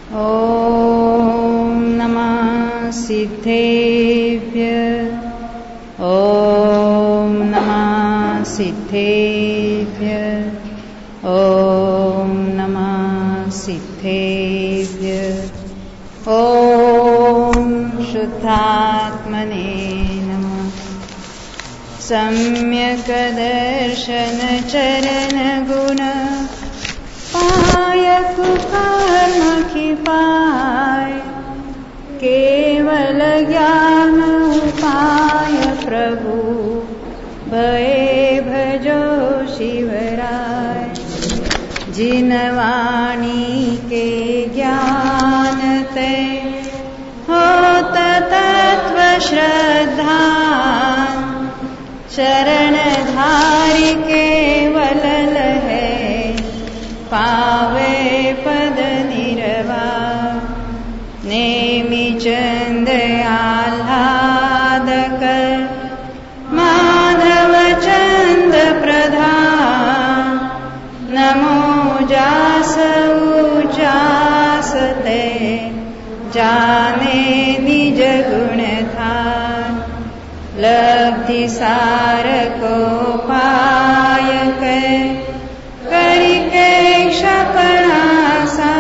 ॐ नमः सिद्धेभ्यः। ॐ नमः सिद्धेभ्यः। ॐ नमः सिद्धेभ्यः। ॐ शुद्धात्मने नमः। सम्यक् दर्शन चरण गुण पायक कर्म की पाय, केवल ज्ञान उपाय प्रभु भये भजो शिवराय। जिन वाणी के ज्ञान ते होत तत्व श्रद्धा, शरण धारी केवल लहे पावे पद निर्वाह। नेमि चंद आह्लाद कर माधव चंद प्रधान, नमो जास उजास ते जाने निज गुण थान। लब्धि सार को पाय करके क्षपणासा,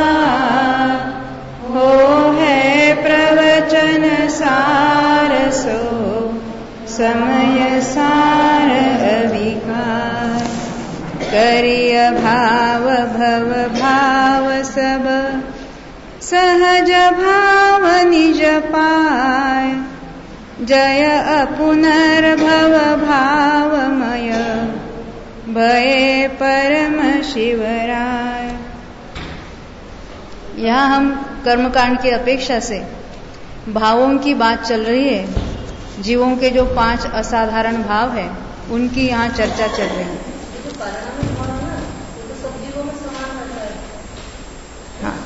हो है प्रवचन सार सो समय सार अविकार। करिय भाव भव भाव सब सहज भाव निज पाय। जय अपुनर्भव भावमय भये परम शिवराय। यहाँ हम कर्मकांड की अपेक्षा से भावों की बात चल रही है। जीवों के जो 5 असाधारण भाव है उनकी यहाँ चर्चा चल रही है। हाँ।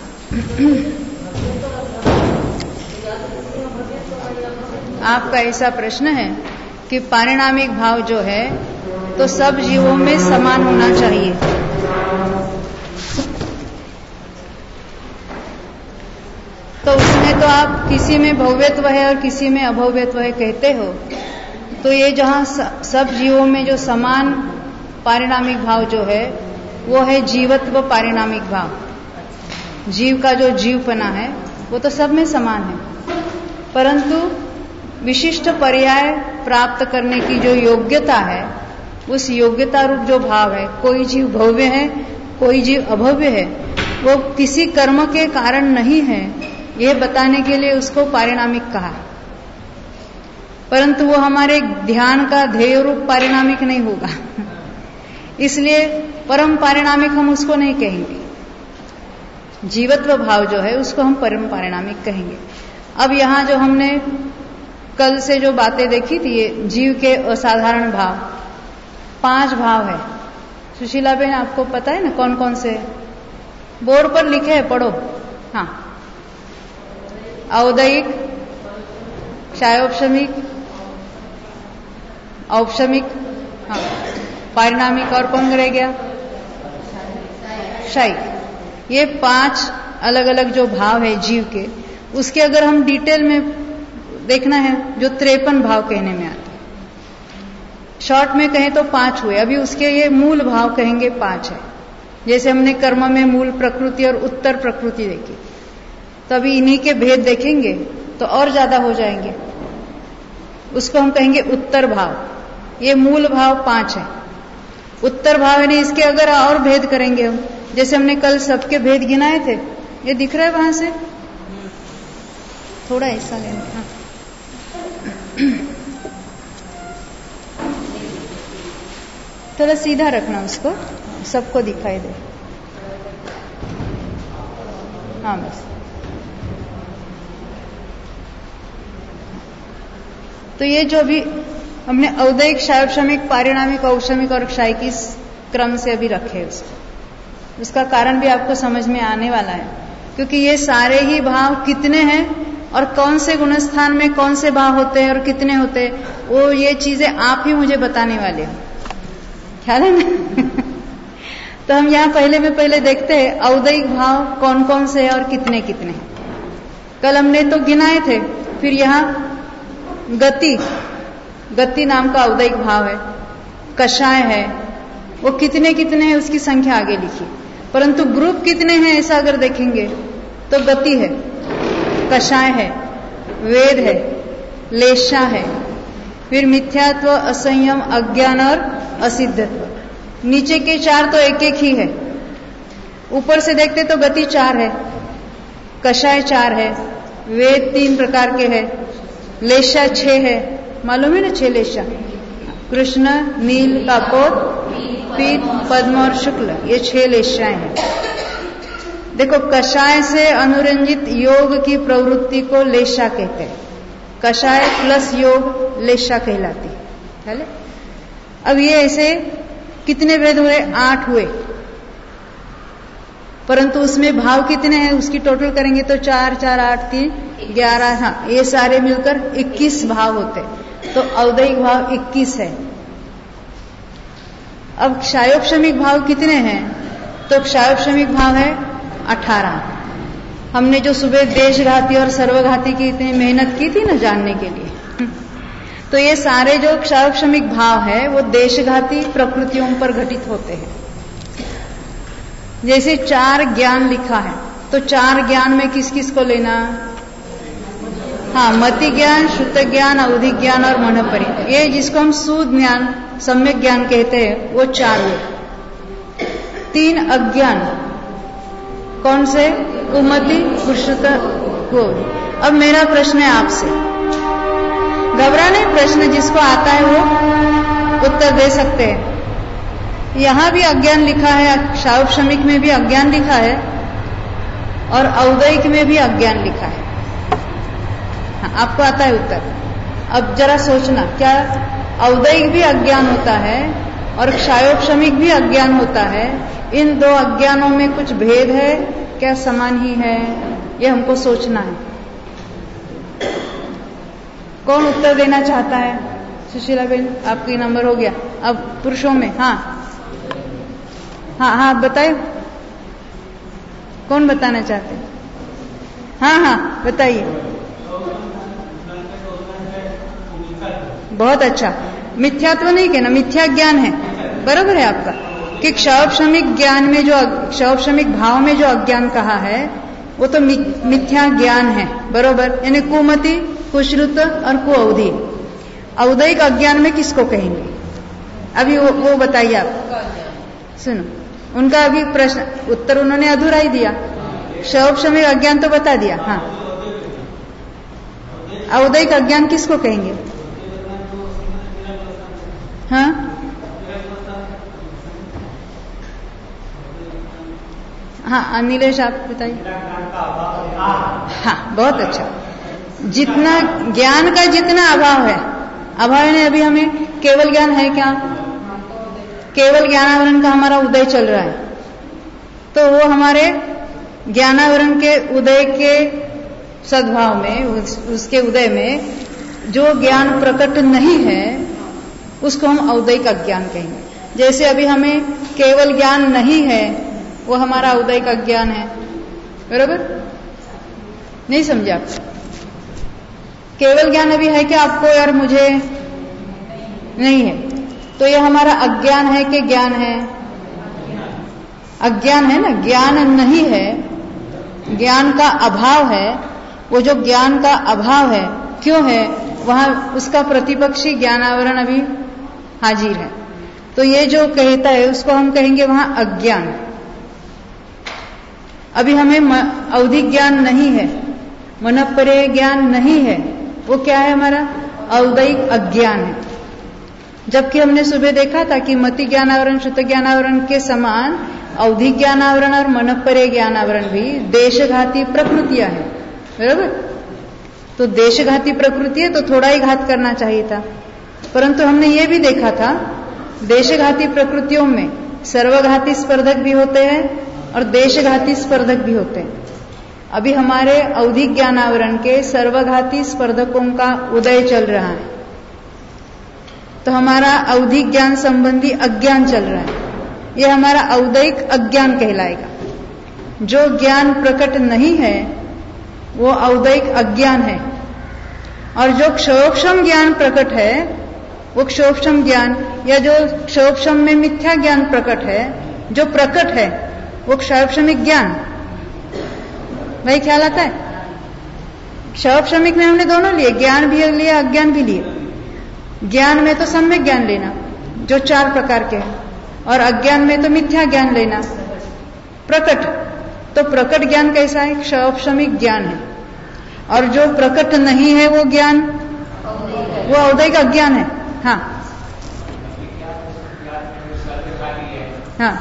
आपका ऐसा प्रश्न है कि पारिणामिक भाव जो है तो सब जीवों में समान होना चाहिए। तो उसमें तो आप किसी में भव्यत्व है और किसी में अभव्यत्व है कहते हो, तो ये जहाँ सब जीवों में जो समान पारिणामिक भाव जो है वो है जीवत्व पारिणामिक भाव। जीव का जो जीवपना है वो तो सब में समान है, परंतु विशिष्ट पर्याय प्राप्त करने की जो योग्यता है, उस योग्यता रूप जो भाव है, कोई जीव भव्य है कोई जीव अभव्य है, वो किसी कर्म के कारण नहीं है, ये बताने के लिए उसको पारिणामिक कहा। परंतु वो हमारे ध्यान का ध्येय रूप पारिणामिक नहीं होगा, इसलिए परम पारिणामिक हम उसको नहीं कहेंगे। जीवत्व भाव जो है उसको हम परम पारिणामिक कहेंगे। अब यहाँ जो हमने कल से जो बातें देखी थी, ये जीव के असाधारण भाव 5 भाव है। सुशीला बहन आपको पता है ना कौन कौन से? बोर्ड पर लिखे है, पढ़ो। हाँ, औदयिक, क्षायोपशमिक, औपशमिक, हाँ, पारिणामिक और कौन रह गया? क्षयिक। ये 5 अलग अलग जो भाव है जीव के, उसके अगर हम डिटेल में देखना है जो 53 भाव कहने में आते हैं। शॉर्ट में कहें तो 5 हुए, अभी उसके ये मूल भाव कहेंगे 5 है। जैसे हमने कर्म में मूल प्रकृति और उत्तर प्रकृति देखी, तो अभी इन्हीं के भेद देखेंगे तो और ज्यादा हो जाएंगे। उसको हम कहेंगे उत्तर भाव। ये मूल भाव 5 है। उत्तर भाव है, इसके अगर और भेद करेंगे हम, जैसे हमने कल सबके भेद गिनाए थे, ये दिख रहा है वहां से, थोड़ा ऐसा लेना। हाँ। थोड़ा सीधा रखना उसको, सबको दिखाई दे। हाँ बस। तो ये जो अभी हमने औदयिक, क्षायोपशमिक, पारिणामिक, औपशमिक और क्षयिक इस क्रम से अभी रखे उसका कारण भी आपको समझ में आने वाला है, क्योंकि ये सारे ही भाव कितने हैं और कौन से गुणस्थान में कौन से भाव होते हैं और कितने होते हैं, वो ये चीजें आप ही मुझे बताने वाले हो, ख्याल है ना? तो तो हम यहाँ पहले देखते हैं औदैहिक भाव कौन कौन से हैं और कितने कितने हैं। कल हमने तो गिनाए थे। फिर यहाँ गति नाम का औदैहिक भाव है, कषाय है, वो कितने कितने हैं उसकी संख्या आगे लिखी। परंतु ग्रुप कितने हैं ऐसा अगर देखेंगे तो गति है, कषाय है, वेद है, लेशा है, फिर मिथ्यात्व, असंयम, अज्ञान और असिद्धत्व। नीचे के 4 तो एक एक ही है। ऊपर से देखते तो गति 4 है, कषाय 4 है, वेद 3 प्रकार के है, लेशा 6 है। मालूम है ना 6 लेशा? कृष्ण, नील, कापोर, पीत, पद्म और शुक्ल, ये 6 लेशाएं हैं। देखो कषाय से अनुरंजित योग की प्रवृत्ति को लेशा कहते हैं। कषाय प्लस योग लेशा कहलाती है। अब ये ऐसे कितने वेद हुए? 8 हुए। परंतु उसमें भाव कितने हैं उसकी टोटल करेंगे तो 4, 4, 8, 3, 11, हाँ ये सारे मिलकर 21 भाव होते। तो औदैहिक भाव 21 है। अब क्षायोपशमिक भाव कितने हैं? तो क्षायोपशमिक भाव है 18। हमने जो सुबह देशघाती और सर्वघाती की इतनी मेहनत की थी ना जानने के लिए, तो ये सारे जो क्षायोपशमिक भाव है वो देशघाती प्रकृतियों पर घटित होते हैं। जैसे 4 ज्ञान लिखा है तो 4 ज्ञान में किस किस को लेना? हाँ, मति ज्ञान, श्रुत ज्ञान, अवधि ज्ञान और मनपरि। ये जिसको हम सूद ज्ञान, सम्यक ज्ञान कहते हैं, वो 4 हुए। 3 अज्ञान, कौन से? कुमति, कुश्रुत, गोध। अब मेरा प्रश्न है आपसे, घबराने, प्रश्न जिसको आता है वो उत्तर दे सकते हैं। यहां भी अज्ञान लिखा है, क्षायोपशमिक में भी अज्ञान लिखा है और औदैहिक में भी अज्ञान लिखा है। हाँ, आपको आता है उत्तर। अब जरा सोचना, क्या औदैहिक भी अज्ञान होता है और क्षायोपशमिक भी अज्ञान होता है? इन 2 अज्ञानों में कुछ भेद है क्या समान ही है? ये हमको सोचना है। कौन उत्तर देना चाहता है? सुशीला बेन, आपकी नंबर हो गया। अब पुरुषों में, हाँ हाँ हाँ बताइए, कौन बताना चाहते हैं? हाँ हाँ बताइए। बहुत अच्छा। मिथ्यात्व नहीं कहना, मिथ्या ज्ञान है। बरोबर है आपका कि क्षायोपशमिक ज्ञान में जो, क्षायोपशमिक भाव में जो अज्ञान कहा है वो तो मिथ्या ज्ञान है। बरोबर, यानी कुमति, कुश्रुत और कुअवधि। औदैहिक अज्ञान में किसको कहेंगे? अभी वो बताइए आप। सुनो, उनका अभी प्रश्न उत्तर उन्होंने अधूरा ही दिया। क्षायोपशमिक अज्ञान तो बता दिया। हाँ, औदैहिक अज्ञान किसको कहेंगे? हाँ हाँ नीलेश आप बताइए। हाँ बहुत अच्छा। जितना ज्ञान का जितना अभाव है, अभाव ने अभी हमें केवल ज्ञान है क्या? केवल ज्ञानावरण का हमारा उदय चल रहा है, तो वो हमारे ज्ञानावरण के उदय के सद्भाव में, उसके उदय में जो ज्ञान प्रकट नहीं है उसको हम औदैहिक अज्ञान कहेंगे। जैसे अभी हमें केवल ज्ञान नहीं है, वो हमारा औदैहिक अज्ञान है। बरोबर, नहीं समझा? केवल ज्ञान अभी है क्या आपको? यार मुझे नहीं है, तो ये हमारा अज्ञान है कि ज्ञान है? अज्ञान है ना, ज्ञान नहीं है, ज्ञान का अभाव है। वो जो ज्ञान का अभाव है क्यों है? वहां उसका प्रतिपक्षी ज्ञानावरण अभी हाजिर है, तो ये जो कहता है उसको हम कहेंगे वहां अज्ञान। अभी हमें अवधि ज्ञान नहीं है, मनःपर्यय ज्ञान नहीं है, वो क्या है? हमारा औदैहिक अज्ञान है। जबकि हमने सुबह देखा था कि मति ज्ञानावरण, श्रुत ज्ञानावरण के समान अवधि ज्ञानावरण और मनःपर्यय ज्ञानावरण भी देशघाती प्रकृतियां हैं। बराबर, तो देशघाती प्रकृति है तो थोड़ा ही घात करना चाहिए था, परंतु हमने ये भी देखा था देशघाती प्रकृतियों में सर्वघाती स्पर्धक भी होते हैं और देशघाती स्पर्धक भी होते हैं। अभी हमारे अवधि ज्ञानावरण के सर्वघाती स्पर्धकों का उदय चल रहा है, तो हमारा अवधि ज्ञान संबंधी अज्ञान चल रहा है। ये हमारा औदैक अज्ञान कहलाएगा। जो ज्ञान प्रकट नहीं है वो औदैक अज्ञान है, और जो क्षोक्षम ज्ञान प्रकट है वो क्षोक्षम ज्ञान, या जो क्षोक्षम में मिथ्या ज्ञान प्रकट है, जो प्रकट है वो क्षोक्षमिक ज्ञान। वही ख्याल आता है। क्षोक्षमिक में हमने दोनों लिए, ज्ञान भी लिया अज्ञान भी लिए। ज्ञान में तो सम्यक ज्ञान लेना जो 4 प्रकार के हैं, और अज्ञान में तो मिथ्या ज्ञान लेना प्रकट। तो प्रकट ज्ञान कैसा है? क्षोक्षमिक ज्ञान है। और जो प्रकट नहीं है वो ज्ञान, वो औदैक अज्ञान है। हाँ हाँ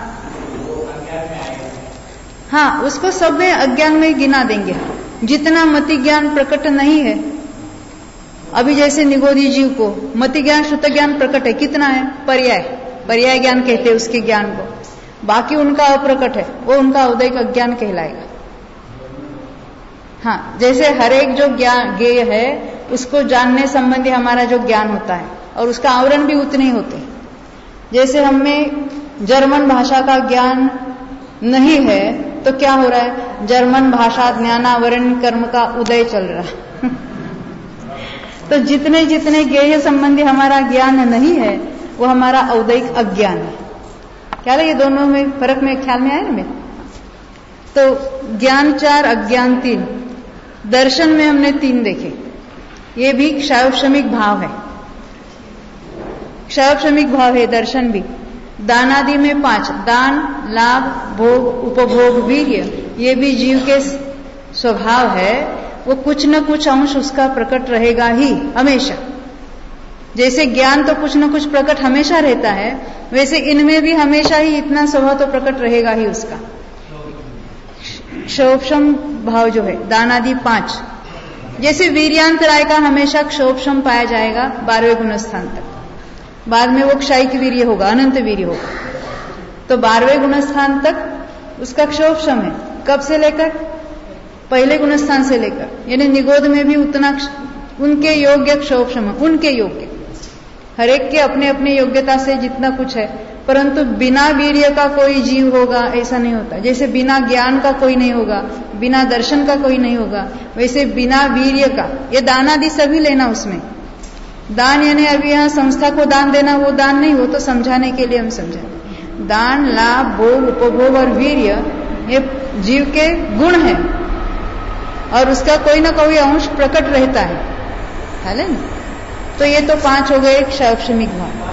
हाँ, उसको सब में अज्ञान में गिना देंगे। जितना मति ज्ञान प्रकट नहीं है, अभी जैसे निगोदी जीव को मति ज्ञान शुद्ध ज्ञान प्रकट है, कितना है? पर्याय ज्ञान कहते हैं उसके ज्ञान को। बाकी उनका अप्रकट है, वो उनका औदैक अज्ञान कहलाएगा। हाँ, जैसे हर एक जो ज्ञान ज्ञेय है उसको जानने संबंधी हमारा जो ज्ञान होता है, और उसका आवरण भी उतने ही होते हैं। जैसे हमें जर्मन भाषा का ज्ञान नहीं है तो क्या हो रहा है? जर्मन भाषा ज्ञानावरण कर्म का उदय चल रहा है। तो जितने जितने ज्ञेय संबंधी हमारा ज्ञान नहीं है वो हमारा औदैक अज्ञान है। क्या ये दोनों में फर्क में ख्याल में आया ना? तो ज्ञान 4 अज्ञान 3। दर्शन में हमने 3 देखे। ये भी क्षयोक्षमिक भाव है, क्षयोक्षमिक भाव है दर्शन भी। दानादि में 5, दान, लाभ, भोग, उपभोग, वीर्य, ये भी जीव के स्वभाव है। वो कुछ न कुछ अंश उसका प्रकट रहेगा ही हमेशा। जैसे ज्ञान तो कुछ न कुछ प्रकट हमेशा रहता है, वैसे इनमें भी हमेशा ही इतना स्वभाव तो प्रकट रहेगा ही उसका। क्षोभक्षम भाव जो है दानादि 5, जैसे वीर्यांतराय का हमेशा क्षोभक्षम पाया जाएगा 12वें गुणस्थान तक। बाद में वो क्षयिक वीर्य होगा, अनंत वीर्य होगा। तो 12वें गुणस्थान तक उसका क्षोभक्षम है। कब से लेकर? पहले गुणस्थान से लेकर, यानी निगोद में भी उतना उनके योग्य क्षोभक्षम है, उनके योग्य। हर एक के अपने अपने योग्यता से जितना कुछ है, परंतु बिना वीर्य का कोई जीव होगा ऐसा नहीं होता। जैसे बिना ज्ञान का कोई नहीं होगा, बिना दर्शन का कोई नहीं होगा, वैसे बिना वीर्य का, ये दानादि सभी लेना उसमें। दान यानी अभी यहाँ संस्था को दान देना, वो दान नहीं, वो तो समझाने के लिए हम समझाएं। दान, लाभ, भोग, उपभोग और वीर्य ये जीव के गुण हैं, और उसका कोई ना कोई अंश प्रकट रहता है ना? तो ये तो 5 हो गए क्षयोक्षमिक भाव।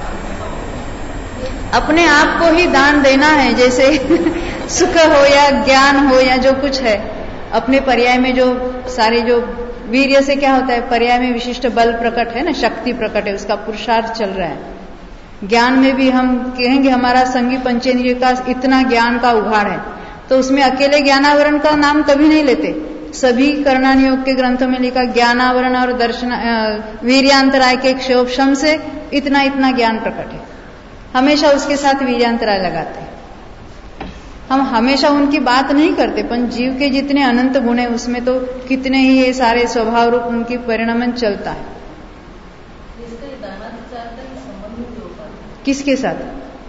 अपने आप को ही दान देना है, जैसे सुख हो या ज्ञान हो या जो कुछ है। अपने पर्याय में जो सारे जो वीर्य से क्या होता है? पर्याय में विशिष्ट बल प्रकट है ना, शक्ति प्रकट है, उसका पुरुषार्थ चल रहा है। ज्ञान में भी हम कहेंगे हमारा संगी पंचेंद्रिय का इतना ज्ञान का उघाड़ है, तो उसमें अकेले ज्ञानावरण का नाम कभी नहीं लेते। सभी करणान योग के ग्रंथों में लिखा ज्ञानावरण और दर्शन वीर्यांतराय के क्षोभक्षम से इतना इतना ज्ञान प्रकट है। हमेशा उसके साथ वीर्यांतराय लगाते हैं। हम हमेशा उनकी बात नहीं करते, पर जीव के जितने अनंत गुण है उसमें तो कितने ही ये सारे स्वभाव रूप उनकी परिणामन चलता है। किसके साथ?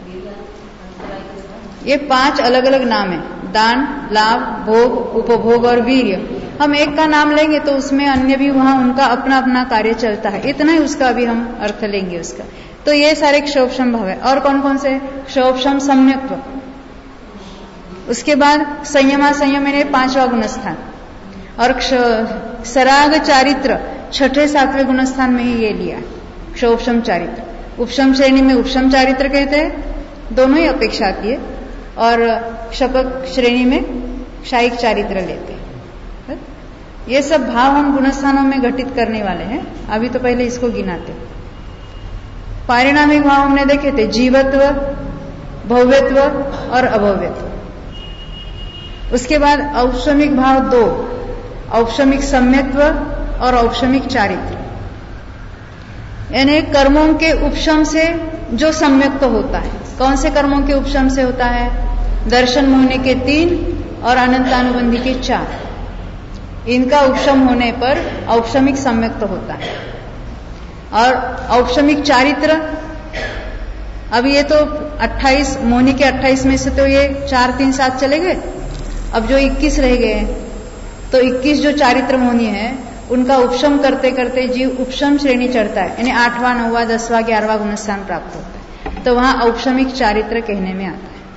ये 5 अलग अलग नाम है, दान, लाभ, भोग, उपभोग और वीर्य। हम एक का नाम लेंगे तो उसमें अन्य भी वहां उनका अपना अपना कार्य चलता है, इतना ही उसका भी हम अर्थ लेंगे उसका। तो ये सारे क्षोभक्षम भाव है। और कौन कौन से? क्षोभक्षम सम्यक्त्व, उसके बाद संयमा संयम यानी 5वां गुणस्थान, और सराग चारित्र 6ठे 7वें गुणस्थान में ही ये लिया क्षोभक्षम चारित्र। उपशम श्रेणी में उपशम चारित्र कहते हैं, दोनों ही अपेक्षा की है, और शपक श्रेणी में क्षायिक चारित्र लेते हैं। ये सब भाव हम गुणस्थानों में घटित करने वाले हैं। अभी तो पहले इसको गिनाते। पारिणामिक भाव हमने देखे थे, जीवत्व, भव्यत्व और अभव्यत्व। उसके बाद औपशमिक भाव 2, औपशमिक सम्यत्व और औपशमिक चारित्र, यानी कर्मों के उपशम से जो सम्यक्त होता है। कौन से कर्मों के उपशम से होता है? दर्शन मोहने के 3 और अनंतानुबंधी के 4। इनका उपशम होने पर औपशमिक सम्यक्त होता है। और औपशमिक चारित्र, अब ये तो 28 मोहनी के 28 में से तो ये 4, 3, 7 चले गए। अब जो 21 रह गए तो 21 जो चारित्र मोहनी है उनका उपशम करते करते जीव उपशम श्रेणी चढ़ता है, यानी 8वां, 9वां, 10वां, 11वां गुणस्थान प्राप्त होता है, तो वहां औपशमिक चारित्र कहने में आता है।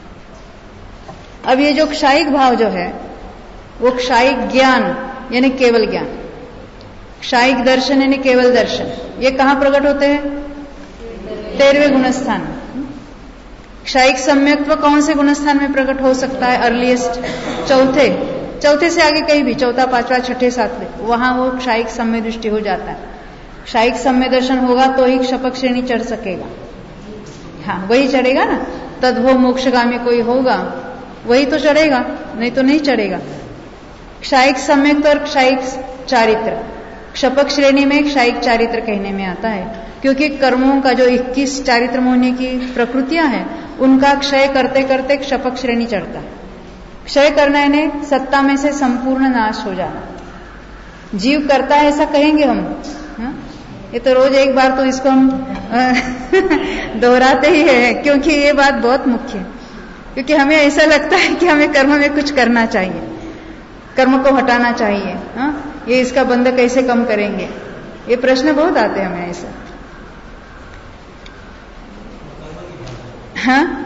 अब ये जो क्षायिक भाव जो है वो क्षायिक ज्ञान यानी केवल ज्ञान, क्षायिक दर्शन यानी केवल दर्शन, ये कहां प्रकट होते हैं? 13वें गुणस्थान। क्षायिक सम्यक्त्व कौन से गुणस्थान में प्रकट हो सकता है? अर्लीस्ट चौथे से आगे कहीं भी, 4, 5, 6, 7, वहां वो क्षायिक सम्य दृष्टि हो जाता है। क्षायिक सम्य दर्शन होगा तो ही क्षपक श्रेणी चढ़ सकेगा। हाँ, वही चढ़ेगा ना। तद्भव मोक्षगामी कोई होगा वही तो चढ़ेगा, नहीं तो नहीं चढ़ेगा। क्षायिक सम्यक और क्षायिक चारित्र, क्षपक श्रेणी में क्षायिक चारित्र कहने में आता है, क्योंकि कर्मों का जो 21 चारित्र होने की प्रकृतियां हैं उनका क्षय करते करते क्षपक श्रेणी चढ़ता है। क्षय करना यानी सत्ता में से संपूर्ण नाश हो जाना। जीव करता है ऐसा कहेंगे हम, हा? ये तो रोज एक बार तो इसको हम दोहराते ही है, क्योंकि ये बात बहुत मुख्य है। क्योंकि हमें ऐसा लगता है कि हमें कर्म में कुछ करना चाहिए, कर्म को हटाना चाहिए। हा? ये इसका बंध कैसे कम करेंगे, ये प्रश्न बहुत आते हैं हमें ऐसा। हाँ,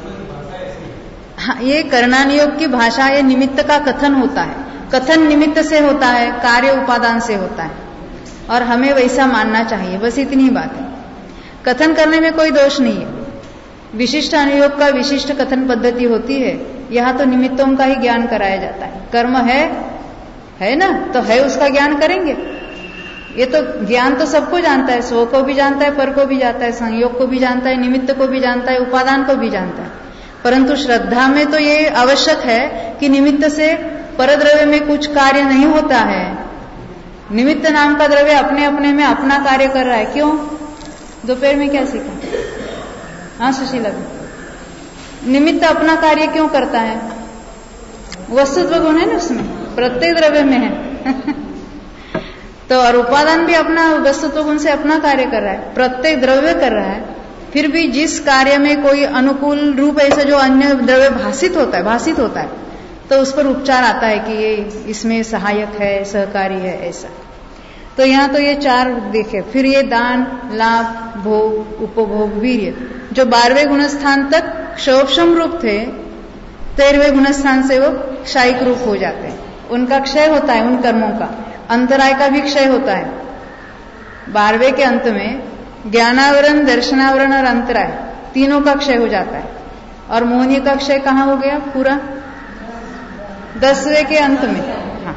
ये करणानियोग की भाषा, ये निमित्त का कथन होता है। कथन निमित्त से होता है, कार्य उपादान से होता है, और हमें वैसा मानना चाहिए, बस इतनी बात है। कथन करने में कोई दोष नहीं है। विशिष्ट अनुयोग का विशिष्ट कथन पद्धति होती है, यहां तो निमित्तों का ही ज्ञान कराया जाता है। कर्म है ना, तो है उसका ज्ञान करेंगे। ये तो ज्ञान तो सबको जानता है, स्व को भी जानता है, पर को भी जानता है, संयोग को भी जानता है, निमित्त को भी जानता है, उपादान को भी जानता है। परंतु श्रद्धा में तो ये आवश्यक है कि निमित्त से परद्रव्य में कुछ कार्य नहीं होता है। निमित्त नाम का द्रव्य अपने अपने में अपना कार्य कर रहा है। क्यों? दोपहर में क्या सीखा? हाँ सुशीला, निमित्त अपना कार्य क्यों करता है? वस्तुत्व गुण है ना उसमें, प्रत्येक द्रव्य में है। तो और उपादान भी अपना वस्तुत्व गुण से अपना कार्य कर रहा है, प्रत्येक द्रव्य कर रहा है। फिर भी जिस कार्य में कोई अनुकूल रूप ऐसा जो अन्य द्रव्य भाषित होता है, तो उस पर उपचार आता है कि ये इसमें सहायक है, सहकारी है, ऐसा। तो यहाँ तो ये 4 देखे। फिर ये दान, लाभ, भोग, उपभोग, वीर्य, जो 12वें गुणस्थान तक क्षोभशम रूप थे, 13वें गुणस्थान से वो क्षायिक रूप हो जाते हैं। उनका क्षय होता है, उन कर्मों का। अंतराय का भी क्षय होता है। 12वें के अंत में ज्ञानावरण, दर्शनावरण और अंतराय तीनों का क्षय हो जाता है। और मोहनीय का क्षय कहाँ हो गया? पूरा 10वें के अंत में। हाँ,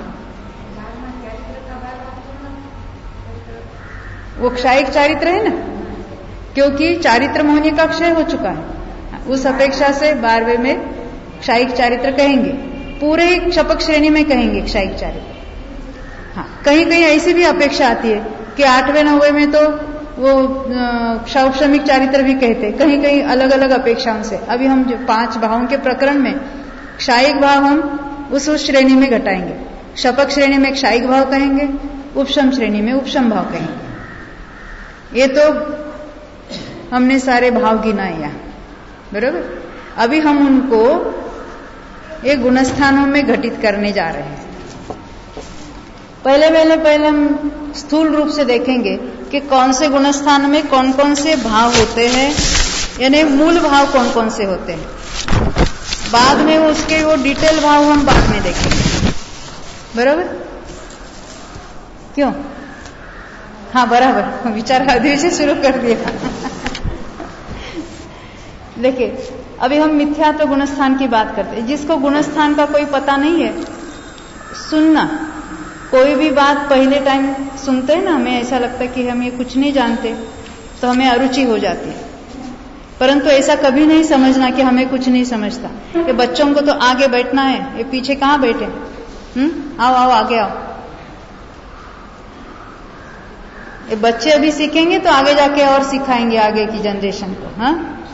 वो क्षायिक चारित्र है ना, क्योंकि चारित्र मोहनीय का क्षय हो चुका है। उस अपेक्षा से 12वें में क्षायिक चारित्र कहेंगे, पूरे ही क्षपक श्रेणी में कहेंगे क्षायिक चारित्र। हाँ, कहीं कहीं ऐसी भी अपेक्षा आती है कि 8वें 9वें में तो वो क्षौपशमिक चारित्र भी कहते, कहीं कहीं अलग अलग अपेक्षाओं से। अभी हम जो 5 भावों के प्रकरण में क्षायिक भाव हम उस श्रेणी में घटाएंगे। क्षपक श्रेणी में क्षायिक भाव कहेंगे, उपशम श्रेणी में उपशम भाव कहेंगे। ये तो हमने सारे भाव गिनाए यहाँ, बराबर। अभी हम उनको एक गुणस्थानों में घटित करने जा रहे हैं। पहले हम स्थूल रूप से देखेंगे कि कौन से गुणस्थान में कौन कौन से भाव होते हैं, यानी मूल भाव कौन कौन से होते हैं। बाद में उसके वो डिटेल भाव हम बाद में देखेंगे, बराबर। क्यों? हाँ बराबर, विचार आदि से शुरू कर दिया। देखिए, अभी हम मिथ्यात्व गुणस्थान की बात करते हैं। जिसको गुणस्थान का कोई पता नहीं है, सुनना, कोई भी बात पहले टाइम सुनते हैं ना, हमें ऐसा लगता है कि हम ये कुछ नहीं जानते, तो हमें अरुचि हो जाती है। परंतु ऐसा कभी नहीं समझना कि हमें कुछ नहीं समझता। ये बच्चों को तो आगे बैठना है, ये पीछे कहाँ बैठे? आओ आगे आओ। ये बच्चे अभी सीखेंगे तो आगे जाके और सिखाएंगे आगे की जनरेशन को। हाँ,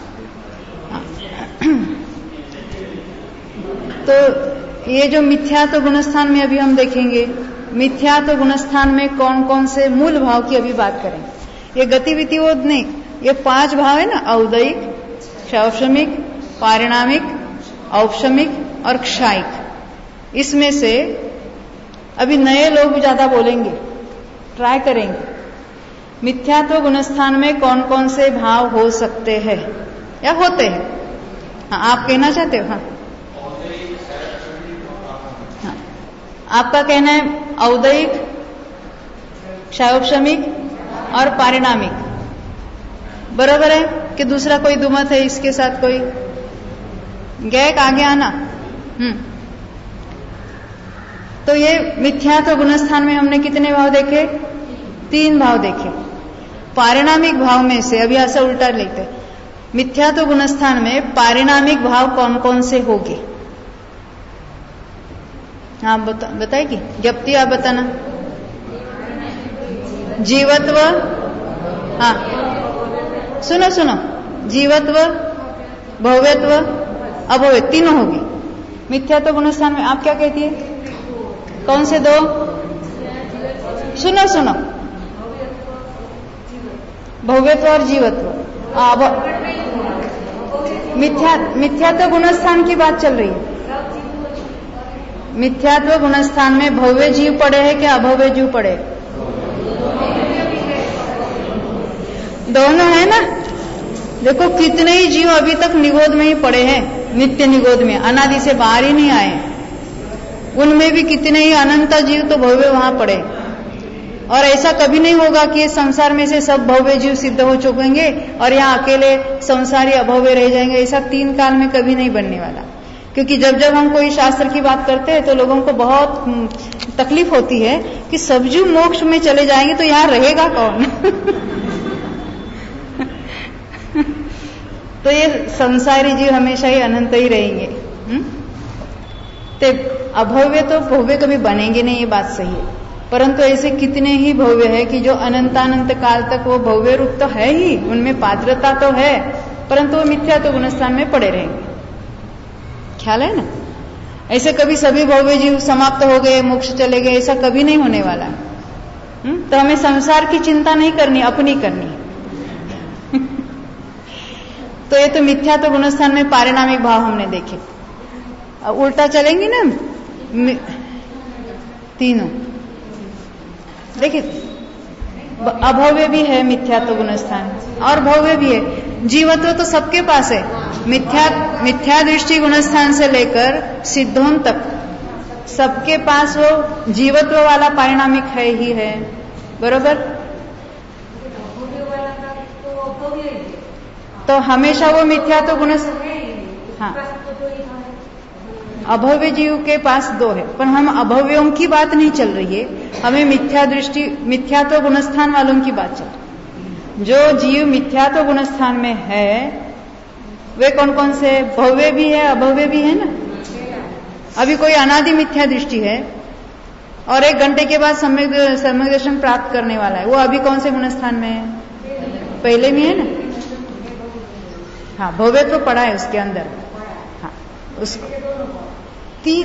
तो ये जो मिथ्यात्व गुणस्थान में अभी हम देखेंगे, मिथ्यात्व गुणस्थान में कौन कौन से मूल भाव की अभी बात करेंगे। ये गतिविधि वो नहीं, ये 5 भाव है ना, औदयिक, क्षौक्षमिक, पारिणामिक, औपशमिक और क्षायिक। इसमें से अभी नए लोग ज्यादा बोलेंगे, ट्राई करेंगे। मिथ्यात्व गुणस्थान में कौन कौन से भाव हो सकते हैं या होते हैं? हाँ, आप कहना चाहते हो? हाँ, हाँ, आपका कहना है औदयिक, क्षयोपशमिक और पारिणामिक। बराबर है कि दूसरा कोई दुमत है इसके साथ? कोई गैक आगे आना। तो ये मिथ्यात्व गुणस्थान में हमने कितने भाव देखे? 3 भाव देखे। पारिणामिक भाव में से अभी ऐसा उल्टा लेते, मिथ्यात्व गुणस्थान में पारिणामिक भाव कौन कौन से होंगे? आप बताएगी? ज्ञप्ति आप बताना। जीवत्व, हाँ सुनो सुनो, जीवत्व, भव्यत्व, अभव्य, तीनों होगी मिथ्यात्व गुणस्थान में। आप क्या कहती है? कौन से 2? सुनो सुनो, भव्यत्व और जीवत्व। मिथ्यात्व गुणस्थान की बात चल रही है। मिथ्यात्व गुणस्थान में भव्य जीव पड़े हैं क्या अभव्य जीव पड़े? दोनों है ना। देखो कितने ही जीव अभी तक निगोद में ही पड़े हैं, नित्य निगोद में, अनादि से बाहर ही नहीं आए। उनमें भी कितने ही अनंत जीव तो भव्य वहां पड़े। और ऐसा कभी नहीं होगा कि संसार में से सब भव्य जीव सिद्ध हो चुकेंगे और यहाँ अकेले संसारी अभव्य रह जाएंगे। ऐसा 3 काल में कभी नहीं बनने वाला। क्योंकि जब जब हम कोई शास्त्र की बात करते हैं तो लोगों को बहुत तकलीफ होती है कि सब जीव मोक्ष में चले जाएंगे तो यहाँ रहेगा कौन? तो ये संसारी जीव हमेशा ही अनंत ही रहेंगे। तो अभव्य तो भव्य कभी बनेंगे नहीं, ये बात सही है। परंतु ऐसे कितने ही भव्य है कि जो अनंतानंत काल तक वो भव्य रूप तो है ही, उनमें पात्रता तो है, परंतु वो मिथ्यात्व गुणस्थान में पड़े रहेंगे। ख्याल है ना? ऐसे कभी सभी भव्य जीव समाप्त हो गए, मोक्ष चले गए, ऐसा कभी नहीं होने वाला। तो हमें संसार की चिंता नहीं करनी, अपनी करनी। तो ये तो मिथ्यात्व गुणस्थान में पारिणामिक भाव हमने देखे। अब उल्टा चलेंगे ना, तीनों देखिए, अभव्य भी है मिथ्यात्व गुणस्थान और भव्य भी है। जीवत्व तो सबके पास है। मिथ्या दृष्टि गुणस्थान से लेकर सिद्धों तक सबके पास वो जीवत्व वाला पारिणामिक है ही है। बरोबर? तो हमेशा वो मिथ्यात्व गुणस्थान, हाँ, अभव्य जीव के पास 2 है, पर हम अभव्यों की बात नहीं चल रही है, हमें मिथ्यात्व गुणस्थान वालों की बात चल रही है। जो जीव मिथ्यात्व गुणस्थान में है वे कौन कौन से? भव्य भी है, अभव्य भी है ना। अभी कोई अनादि मिथ्या दृष्टि है और 1 घंटे के बाद सम्यक दर्शन प्राप्त करने वाला है, वो अभी कौन से गुणस्थान में है? पहले में है ना। हाँ, भव्य तो पड़ा है उसके अंदर। हाँ, उसको 3।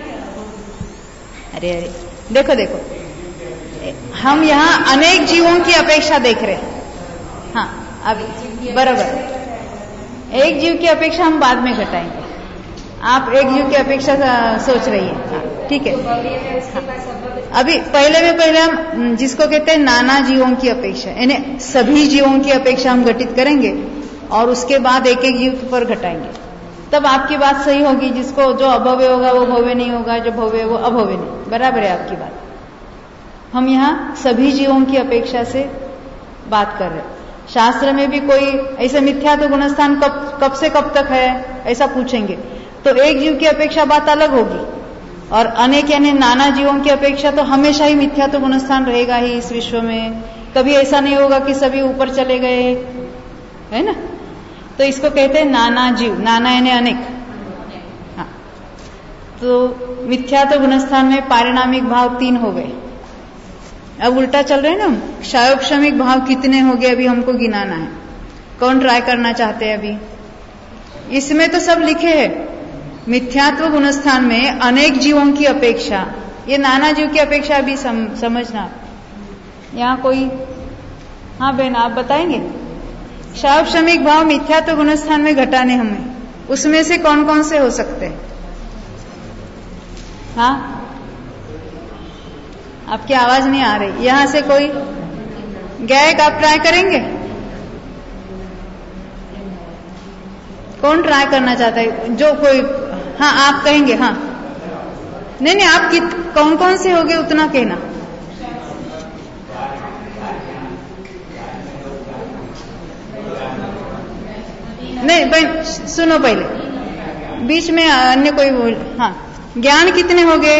अरे देखो देखो, हम यहाँ अनेक जीवों की अपेक्षा देख रहे हैं। हाँ, अभी बराबर, एक जीव की अपेक्षा हम बाद में घटाएंगे। आप एक जीव की अपेक्षा सोच रही है, हाँ, ठीक है। हाँ, अभी पहले हम जिसको कहते हैं नाना जीवों की अपेक्षा, यानी सभी जीवों की अपेक्षा हम घटित करेंगे और उसके बाद एक एक जीव पर घटाएंगे। तब आपकी बात सही होगी। जिसको जो अभव्य होगा वो भव्य नहीं होगा, जो भव्य वो अभव्य नहीं। बराबर है आपकी बात। हम यहाँ सभी जीवों की अपेक्षा से बात कर रहे हैं। शास्त्र में भी कोई ऐसे मिथ्यात्व गुणस्थान कब से कब तक है ऐसा पूछेंगे तो एक जीव की अपेक्षा बात अलग होगी, और अनेक यानी नाना जीवों की अपेक्षा तो हमेशा ही मिथ्यात्व गुणस्थान रहेगा ही इस विश्व में। कभी ऐसा नहीं होगा कि सभी ऊपर चले गए, है ना। तो इसको कहते हैं नाना जीव, नाना यानी अनेक। हाँ, तो मिथ्यात्व गुणस्थान में पारिणामिक भाव 3 हो गए। अब उल्टा चल रहे हैं ना, क्षयोपशमिक भाव कितने हो गए अभी हमको गिनाना है। कौन ट्राई करना चाहते हैं अभी? इसमें तो सब लिखे हैं। मिथ्यात्व गुणस्थान में अनेक जीवों की अपेक्षा, ये नाना जीव की अपेक्षा अभी समझना। यहाँ कोई, हाँ बहन आप बताएंगे क्षावक्षमिक भाव मिथ्यात्व गुणस्थान में घटाने हमें, उसमें से कौन कौन से हो सकते हैं? हाँ, आपकी आवाज नहीं आ रही। यहां से कोई गायक आप ट्राई करेंगे? कौन ट्राई करना चाहता है? जो कोई, हाँ आप कहेंगे। हाँ, नहीं, आप कौन कौन से होगे उतना कहना। नहीं बहन सुनो, पहले बीच में अन्य कोई बोल। हाँ, ज्ञान कितने हो गए?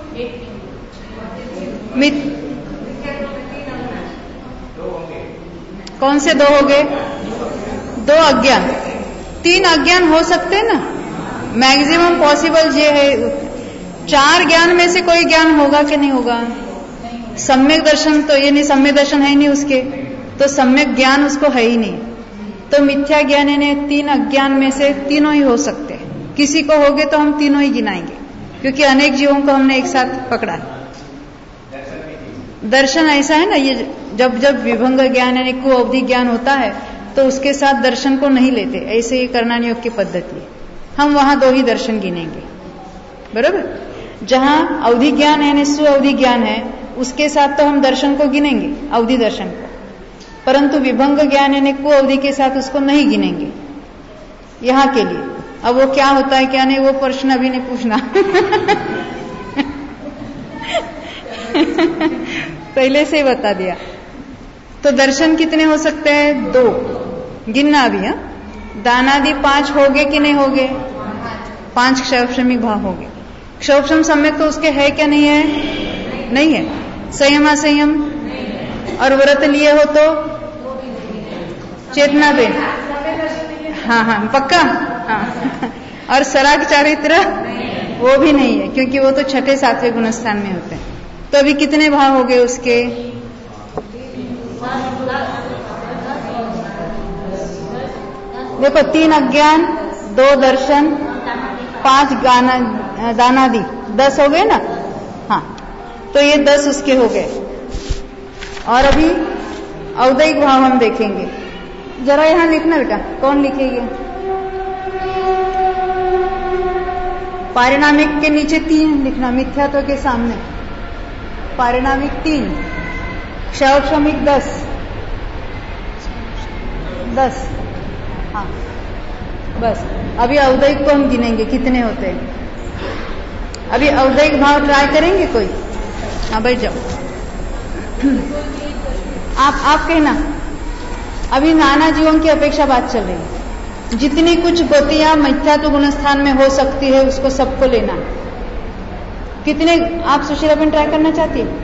कौन से दो हो गए? दो अज्ञान, तीन अज्ञान हो सकते हैं ना, मैक्सिमम पॉसिबल ये है। चार ज्ञान में से कोई ज्ञान होगा कि नहीं होगा? सम्यक दर्शन तो ये नहीं, सम्यक दर्शन है नहीं उसके, तो सम्यक ज्ञान उसको है ही नहीं। तो मिथ्या ज्ञान यानी तीन अज्ञान में से तीनों ही हो सकते हैं। किसी को होगे तो हम तीनों ही गिनाएंगे, क्योंकि अनेक जीवों को हमने एक साथ पकड़ा है। दर्शन ऐसा है ना, ये जब जब विभंग ज्ञान यानी कुअवधि ज्ञान होता है तो उसके साथ दर्शन को नहीं लेते, ऐसे ही करणान योग की पद्धति है। हम वहां दो ही दर्शन गिनेंगे, बराबर। जहां अवधि ज्ञान यानी सुअवधि ज्ञान है उसके साथ तो हम दर्शन को गिनेंगे, अवधि दर्शन को, परंतु विभंग ज्ञान यानी कुअवधि के साथ उसको नहीं गिनेंगे यहां के लिए। अब वो क्या होता है क्या नहीं, वो प्रश्न अभी नहीं पूछना पहले से ही बता दिया। तो दर्शन कितने हो सकते हैं? दो, गिनना अभी। हाँ, दानादि 5 हो गए कि नहीं हो गए? 5 क्षौक्षमिक भाव हो गए। क्षौक्षम सम्यक तो उसके है क्या नहीं है? नहीं है। संयम असंयम और व्रत लिए हो तो चेतना पे, हाँ पक्का। हाँ, और सराग चारित्र वो भी नहीं है, क्योंकि वो तो छठे सातवें गुणस्थान में होते हैं। तो अभी कितने भाव हो गए उसके? देखो, 3 अज्ञान, 2 दर्शन, 5 दानादि, 10 हो गए ना। हाँ, तो ये 10 उसके हो गए। और अभी औदैहिक भाव हम देखेंगे। जरा यहां लिखना बेटा, कौन लिखेगी? पारिणामिक के नीचे 3 लिखना, मिथ्यात्व के सामने पारिणामिक 3, क्षौक्षमिक 10। हाँ बस। अभी औदैहिक को हम गिनेंगे कितने होते हैं। अभी औदैहिक भाव ट्राई करेंगे कोई? हाँ बैठ जाओ। आप कहना। अभी नाना जीवों की अपेक्षा बात चल रही है। जितनी कुछ गतियां मिथ्यात्व गुणस्थान में हो सकती है उसको सबको लेना। कितने आप सुशीलाबेन ट्राई करना चाहती है?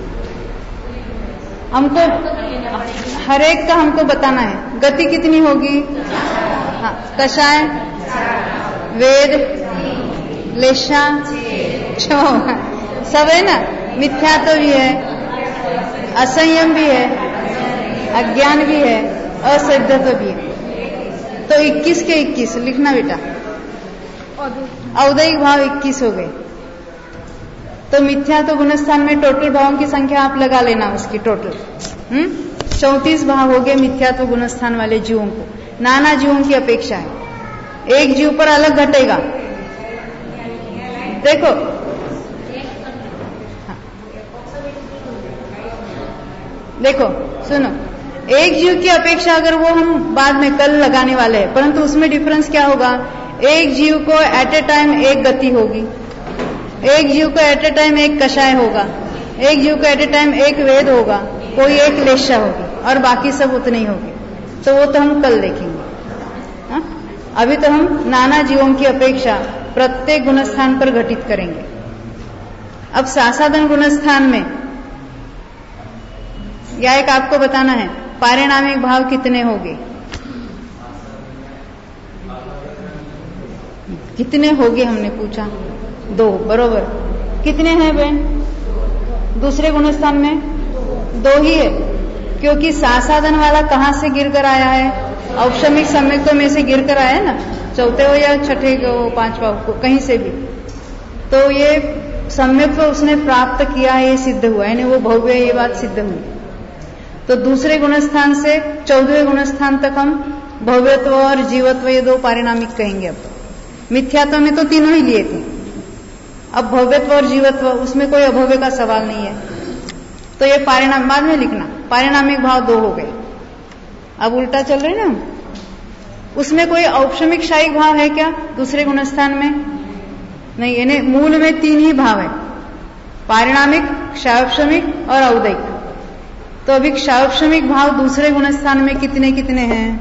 हमको हर एक का हमको बताना है। गति कितनी होगी? हाँ, कषाय, वेद, लेशा, छो, सब है ना। मिथ्यात्व भी है, असंयम भी है, अज्ञान भी है, असिद्धत्व भी है। तो 21 के 21 लिखना बेटा। औदैहिक भाव 21 हो गए। तो मिथ्यात्व गुणस्थान में टोटल भावों की संख्या आप लगा लेना उसकी टोटल। 34 भाव हो गए मिथ्यात्व गुणस्थान वाले जीवों को, नाना जीवों की अपेक्षा है। एक जीव पर अलग घटेगा। देखो, देखो सुनो, एक जीव की अपेक्षा अगर वो हम बाद में कल लगाने वाले हैं, परंतु उसमें डिफरेंस क्या होगा? एक जीव को एट ए टाइम एक गति होगी, एक जीव को एट ए टाइम एक कषाय होगा, एक जीव को एट ए टाइम एक वेद होगा, कोई एक लेशा होगी और बाकी सब उतने ही होंगे। तो वो तो हम कल देखेंगे। हा? अभी तो हम नाना जीवों की अपेक्षा प्रत्येक गुणस्थान पर घटित करेंगे। अब सासाधन गुणस्थान में या एक आपको बताना है, पारिणामिक भाव कितने होंगे? कितने होंगे हमने पूछा? 2, बरोबर। कितने हैं बहन? दूसरे गुणस्थान में 2 ही है, क्योंकि सासाधन वाला कहां से गिर कर आया है? औपशमिक सम्यक्तों में से गिर कर आया है ना, चौथे हो या छठे को, पांचवा को, कहीं से भी। तो ये सम्यक्त्व उसने प्राप्त किया है, ये सिद्ध हुआ है, वो भव्य, ये बात सिद्ध हुई। तो दूसरे गुणस्थान से 14वें गुणस्थान तक हम भव्यत्व और जीवत्व ये दो पारिणामिक कहेंगे। अब मिथ्यात्व में तो तीनों ही लिए थे, अब भव्यत्व और जीवत्व उसमें कोई अभव्य का सवाल नहीं है, तो ये पारिणाम बाद में लिखना। पारिणामिक भाव 2 हो गए। अब उल्टा चल रहे ना, उसमें कोई औपशमिक शायिक भाव है क्या दूसरे गुणस्थान में? नहीं, यानी मूल में 3 ही भाव है, पारिणामिक, क्षावपशमिक और औदैक। तो अभी क्षावपशमिक भाव दूसरे गुणस्थान में कितने कितने हैं?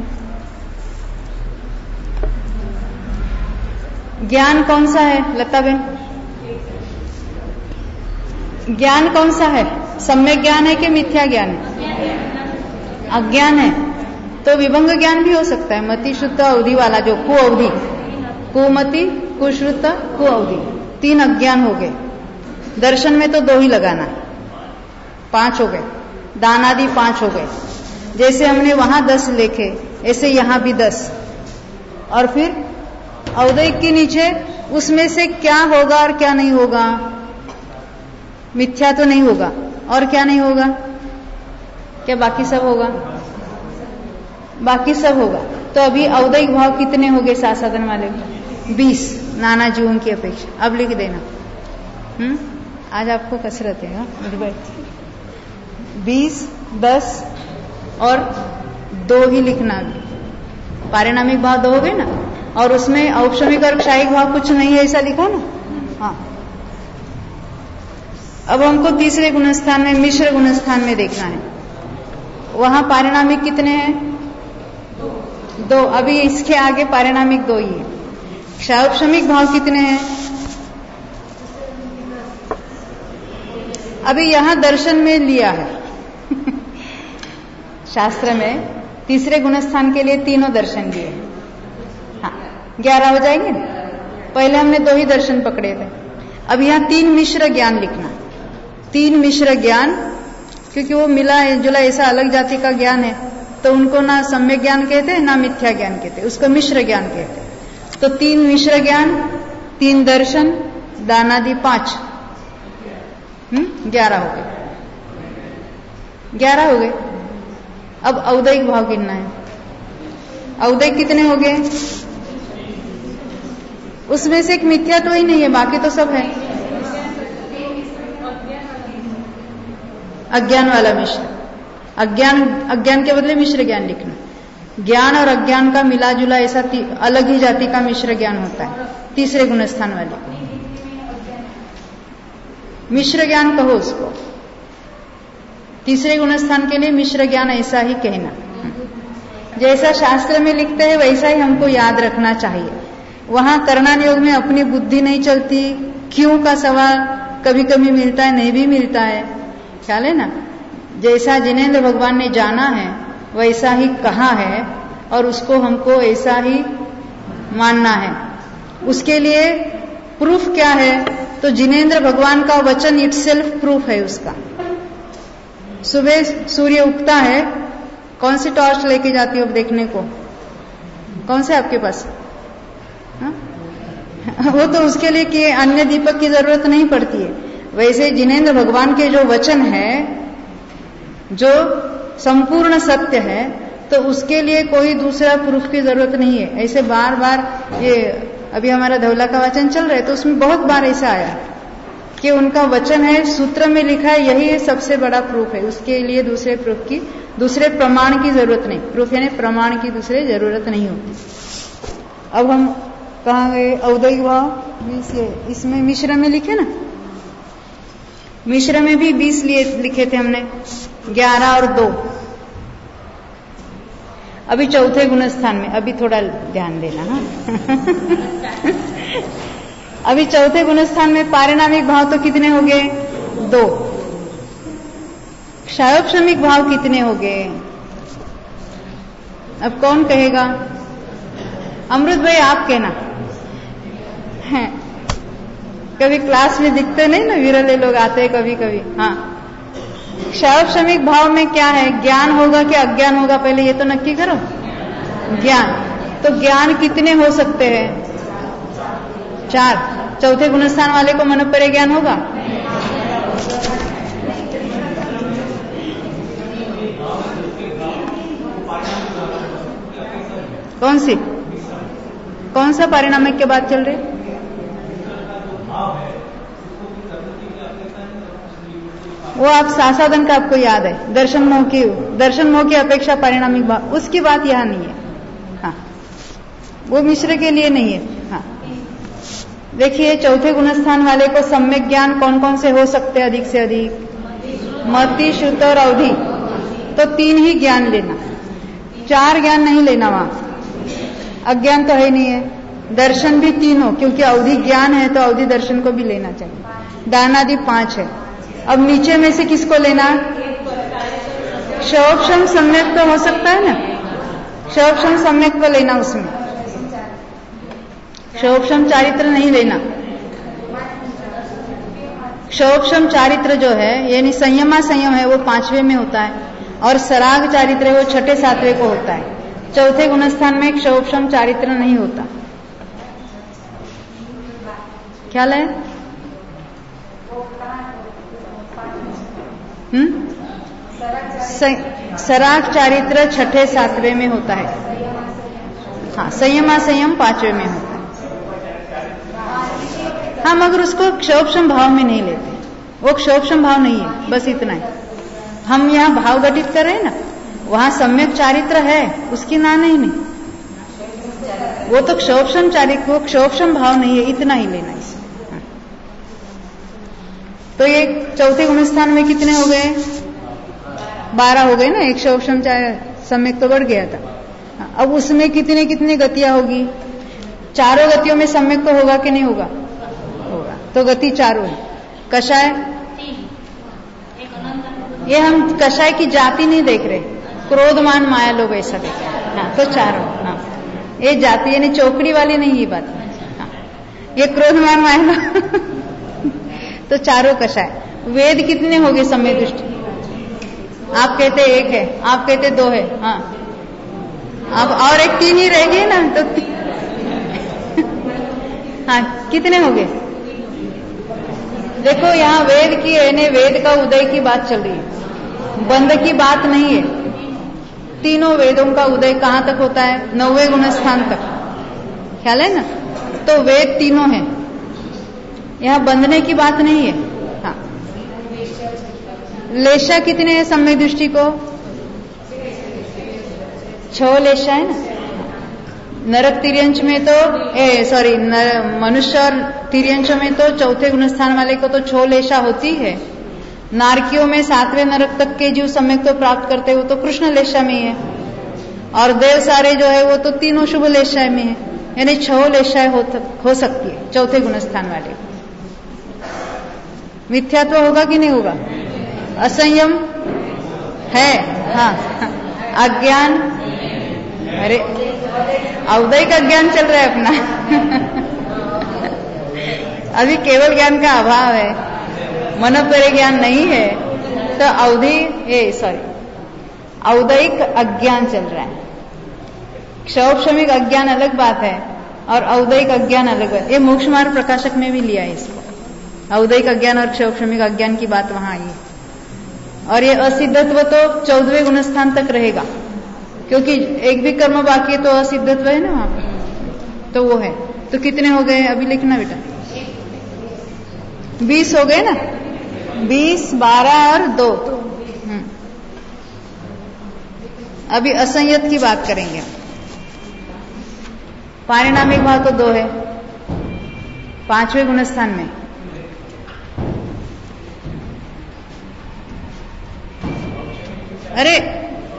ज्ञान कौन सा है लता बेन? ज्ञान कौन सा है? सम्यक ज्ञान है कि मिथ्या ज्ञान है? अज्ञान है। तो विभंग ज्ञान भी हो सकता है, मति शुद्ध अवधि वाला, जो कुअवधि, कुमति, कुश्रुत, कुअवधि, 3 अज्ञान हो गए। दर्शन में तो 2 ही लगाना, 5 हो गए। दान आदि 5 हो गए। जैसे हमने वहां 10 लिखे, ऐसे यहां भी 10। और फिर औदैक के नीचे उसमें से क्या होगा और क्या नहीं होगा? मिथ्या तो नहीं होगा, और क्या नहीं होगा? क्या बाकी सब होगा? बाकी सब होगा। तो अभी औदैक भाव कितने हो गए सात साधन वाले? 20, नाना जीवों की अपेक्षा। अब लिख देना। आज आपको कसरत है। 20, 10 और 2 ही लिखना। पारिणामिक भाव 2 हो गए ना, और उसमें औपशमिक और क्षायिक भाव कुछ नहीं है, ऐसा लिखा ना। हाँ, अब हमको तीसरे गुणस्थान में, मिश्र गुणस्थान में देखना है। वहां पारिणामिक कितने हैं? 2। अभी इसके आगे पारिणामिक 2 ही है। क्षावपशमिक भाव कितने हैं? अभी यहां दर्शन में लिया है शास्त्र में तीसरे गुणस्थान के लिए तीनों दर्शन लिए। हाँ, 11 हो जाएंगे। पहले हमने 2 ही दर्शन पकड़े थे। अब यहां 3 मिश्र ज्ञान लिखना। 3 मिश्र ज्ञान, क्योंकि वो मिला जुला ऐसा अलग जाति का ज्ञान है, तो उनको ना सम्यक ज्ञान कहते हैं ना मिथ्या ज्ञान कहते हैं, उसको मिश्र ज्ञान कहते हैं। तो 3 मिश्र ज्ञान, 3 दर्शन, दानादि 5, 11 हो गए। 11 हो गए। अब औदैक भाव गिनना है। औदैक कितने हो गए? उसमें से एक मिथ्या तो ही नहीं है, बाकी तो सब है। अज्ञान वाला मिश्र, अज्ञान के बदले मिश्र ज्ञान लिखना। ज्ञान और अज्ञान का मिला जुला ऐसा अलग ही जाति का मिश्र ज्ञान होता है तीसरे गुणस्थान वाले। मिश्र ज्ञान कहो उसको। तीसरे गुणस्थान के लिए मिश्र ज्ञान ऐसा ही कहना। जैसा शास्त्र में लिखते हैं वैसा ही हमको याद रखना चाहिए। वहां करणान योग में अपनी बुद्धि नहीं चलती, क्यों का सवाल कभी कभी मिलता है, नहीं भी मिलता है, ख्याल है ना। जैसा जिनेंद्र भगवान ने जाना है वैसा ही कहा है, और उसको हमको ऐसा ही मानना है। उसके लिए प्रूफ क्या है? तो जिनेंद्र भगवान का वचन इटसेल्फ प्रूफ है उसका। सुबह सूर्य उगता है, कौन सी टॉर्च लेके जाती हो अब देखने को? कौन से आपके पास? हा? वो तो उसके लिए कि अन्य दीपक की जरूरत नहीं पड़ती है। वैसे जिनेंद्र भगवान के जो वचन है, जो संपूर्ण सत्य है, तो उसके लिए कोई दूसरा प्रूफ की जरूरत नहीं है। ऐसे बार बार, ये अभी हमारा धवला का वचन चल रहा है तो उसमें बहुत बार ऐसा आया कि उनका वचन है, सूत्र में लिखा है, यही सबसे बड़ा प्रूफ है। उसके लिए दूसरे प्रूफ की, दूसरे प्रमाण की जरूरत नहीं। प्रूफ यानी प्रमाण की दूसरे जरूरत नहीं होती। अब हम कहाँ गए? औदैक भाव इसमें मिश्र में लिखे ना। मिश्र में भी 20 लिखे थे हमने, 11 और 2। अभी चौथे गुणस्थान में, अभी थोड़ा ध्यान देना। हाँ अभी चौथे गुणस्थान में पारिणामिक भाव तो कितने हो गए? 2। क्षायोपशमिक भाव कितने हो गए? अब कौन कहेगा? अमृत भाई आप कहना है। कभी क्लास में दिखते नहीं ना, विरले लोग आते हैं कभी कभी। हाँ, क्षायोपशमिक भाव में क्या है? ज्ञान होगा कि अज्ञान होगा? पहले ये तो नक्की करो। ज्ञान। तो ज्ञान कितने हो सकते हैं? 4। चौथे गुणस्थान वाले को मनोपरे ज्ञान होगा? कौन सा पारिणामिक के बात चल रही? वो आप सासाधन का आपको याद है, दर्शन मोह की अपेक्षा पारिणामिक भाव, उसकी बात यहाँ नहीं है। हाँ, वो मिश्र के लिए नहीं है। हाँ, देखिए चौथे गुणस्थान वाले को सम्यक ज्ञान कौन कौन से हो सकते हैं? अधिक से अधिक मति, श्रुत और अवधि। तो 3 ही ज्ञान लेना, 4 ज्ञान नहीं लेना। वहां अज्ञान तो है नहीं है। दर्शन भी 3 हो, क्योंकि अवधि ज्ञान है तो अवधि दर्शन को भी लेना चाहिए। दानादि 5 है। अब नीचे में से किसको लेना? क्षोभशम सम्यक तो हो सकता है ना, क्षोभशम सम्यक तो लेना। उसमें क्षोभशम चारित्र नहीं लेना। क्षोभशम चारित्र जो है यानी संयमा संयम है वो 5वें में होता है, और सराग चारित्र वो 6ठे 7वें को होता है। चौथे गुणस्थान में क्षोभशम चारित्र नहीं होता। ख्याल है? सराग चारित्र 6ठे 7वें में होता है। हाँ, संयमा संयम 5वें में होता है। हम अगर उसको क्षोभशम भाव में नहीं लेते, वो क्षोभशम भाव नहीं है, बस इतना है। हम यहाँ भाव गठित कर रहे हैं ना, वहां सम्यक चारित्र है, उसकी ना नहीं, वो तो क्षोभशम चारित्र, वो क्षोभशम भाव नहीं है, इतना ही लेना इसे। तो ये चौथे गुणस्थान में कितने हो गए? 12 हो गए ना। एक क्षोभशम सम्यक तो बढ़ गया था। अब उसमें कितनी कितनी गतियां होगी? चारों गतियों में सम्यक तो होगा कि नहीं होगा? तो गति 4 है। कषाय, ये हम कषाय की जाति नहीं देख रहे, क्रोधमान माया लोभ ऐसा देख रहे। हाँ, तो 4। हाँ, ये जाति यानी चौकड़ी वाली नहीं, ये बात। हाँ, ये क्रोधमान माया लोभ तो 4 कषाय। वेद कितने हो गए समय दृष्टि? आप कहते 1 है, आप कहते 2 है। हाँ, अब और एक 3 ही रह गए ना, तो हाँ, कितने हो गए? देखो यहाँ वेद की है, वेद का उदय की बात चल रही है, बंद की बात नहीं है। तीनों वेदों का उदय कहाँ तक होता है? 9वें गुणस्थान तक। ख्याल है ना? तो वेद तीनों हैं, यहाँ बंधने की बात नहीं है। हाँ, लेशा कितने हैं सम्य दृष्टि को? 6 लेशा है ना। नरक तिर्यंच में तो मनुष्य और तिर्यंच में तो चौथे गुणस्थान वाले को तो 6 लेशा होती है। नारकियों में 7वें नरक तक के जीव सम्यक तो प्राप्त करते वो तो कृष्ण लेशा में है, और देव सारे जो है वो तो तीनों शुभ लेशाएं में है, यानी 6 लेशाएं हो सकती है चौथे गुणस्थान वाले। मिथ्यात्व होगा कि नहीं होगा? असंयम है। हाँ, अज्ञान, अरे औदैहिक ज्ञान चल रहा है अपना अभी केवल ज्ञान का अभाव है, मनोपरि ज्ञान नहीं है, तो औदैहिक अज्ञान चल रहा है। क्षोभशमिक अज्ञान अलग बात है और औदैहिक अज्ञान अलग है। ये मोक्ष मार्ग प्रकाशक में भी लिया है इसको। औदैहिक अज्ञान और क्षोभशमिक अज्ञान की बात वहां आई है। और ये असिद्धत्व तो 14वें गुणस्थान तक रहेगा, क्योंकि एक भी कर्म बाकी है तो असिद्धत्व है ना वहां पर, तो वो है। तो कितने हो गए अभी लिखना बेटा? 20 हो गए ना। 20, 12 और 2। अभी असंयत की बात करेंगे। पारिणामिक भाव तो 2 है 5वें गुणस्थान में। अरे